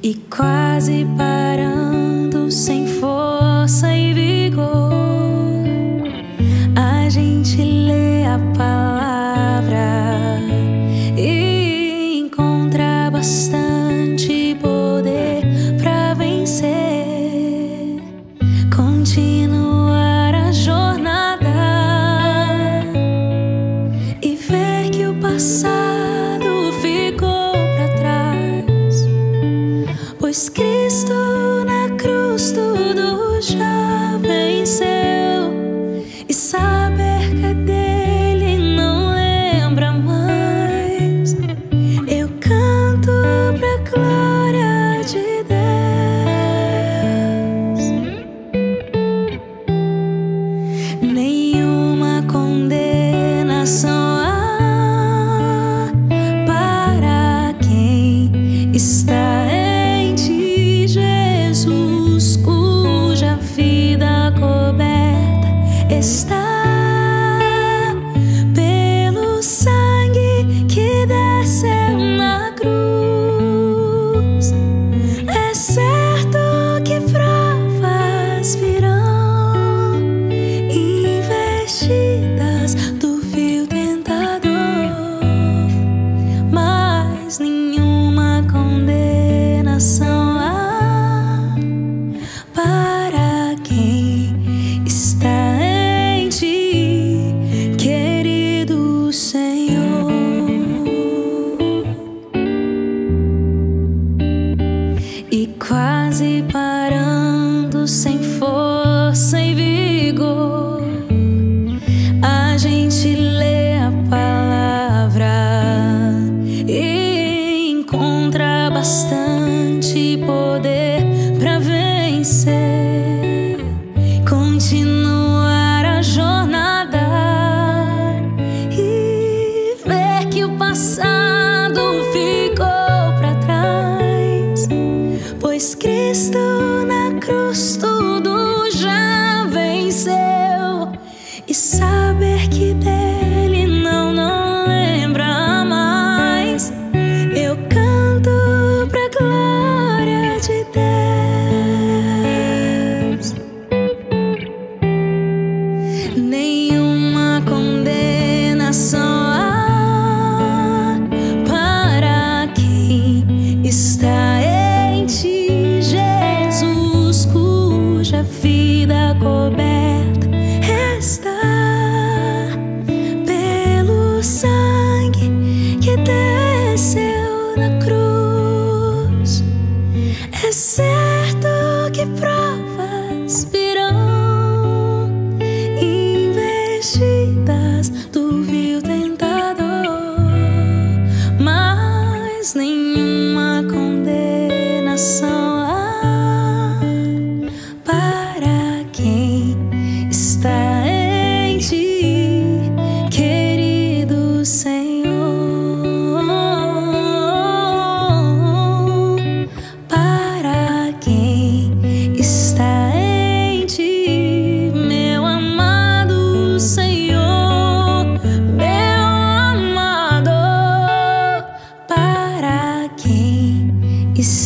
E quase parando, sem força e vigor, a gente lê a palavra e encontra bastante poder pra vencer, continuar a jornada e ver que o passado ficou pra trás, pois Cristo na cruz tudo já venceu, e saber que é dele não lembra mais. Eu canto pra glória de Deus. Nenhuma condenação há para quem está em ti, Jesus, cuja vida coberta está pelo sangue que desceu na cruz. É certo que provas virão, investidas do vil tentador, mas nenhuma condenação há para quem está em ti, querido Senhor. E quase parando, sem força e vigor, a gente lê a palavra e encontra bastante poder pra vencer, continuar a jornada e ver que o passado ficou pra trás, pois Cristo na cruz tudo já venceu, e saber que dele não lembra mais. Eu canto pra glória de Deus. Nenhuma condenação há para quem está em ti, Jesus, cuja vida coberta está pelo sangue que desceu na cruz. É certo que provas virão, investidas do vil tentador, mas nenhuma condenação há para quem está em ti, querido Senhor. Para quem está em ti, meu amado Senhor, meu amado. Para quem está